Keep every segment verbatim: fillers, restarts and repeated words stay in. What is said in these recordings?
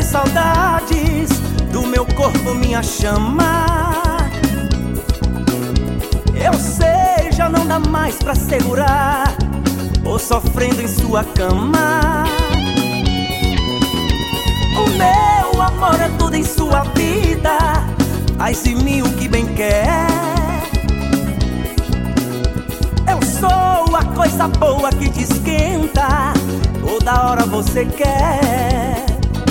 saudades do meu corpo, minha chama. Eu sei, já não dá mais pra segurar, tô sofrendo em sua cama. O meu amor é tudo em sua vida, faz de mim o que bem quer. Eu sou a coisa boa que te esquenta, toda hora você quer.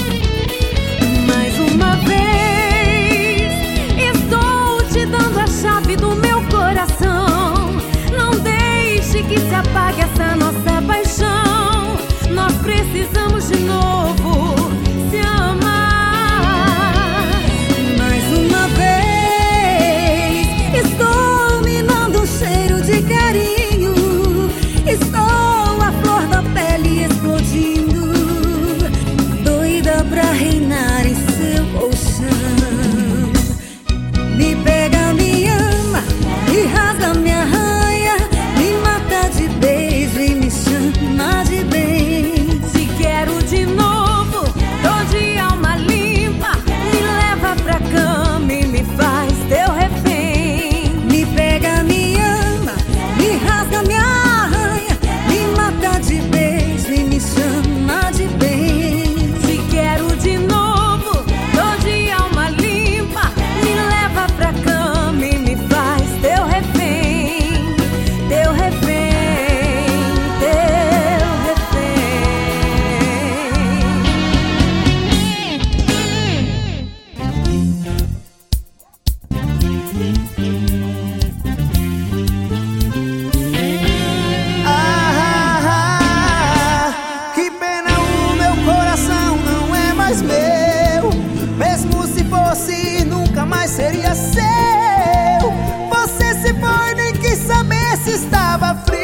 Mais uma vez, estou te dando a chave do meu coração. Não deixe que se apague essa nossa paixão. Nós precisamos de novo se amar. Mais uma vez, estou me dando um cheiro de carinho. Estou a flor da pele explodindo, doida pra reinar em seu colchão. Me pega, me ama, me rasga, me arranha, me mata de beijo e me chama de bem. Se quero de novo, tô de alma limpa, me leva pra cama e me faz teu refém. Me pega, me ama, me rasga, me arranha, me mata de beijo e me chama de bem. Se quero de novo, tô de alma limpa, me leva pra cama e me faz teu refém. Teu refém, teu Ah, que pena, o meu coração não é mais meu. Mesmo se fosse, nunca mais seria seu. Você se foi, nem quis saber se estava frio.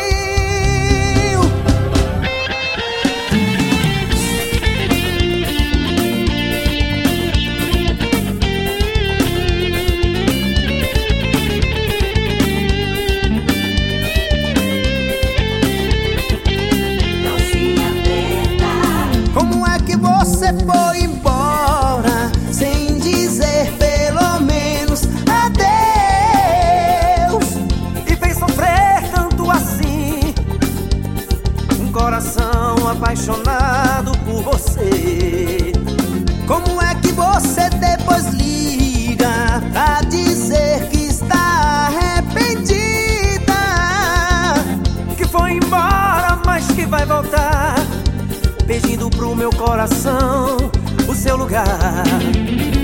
Como é que você foi embora sem dizer pelo menos adeus? E fez sofrer tanto assim um coração apaixonado por você. Como é que você depois liga pra dizer que está arrependida, que foi embora, mas que vai voltar, pedindo pro meu coração o seu lugar?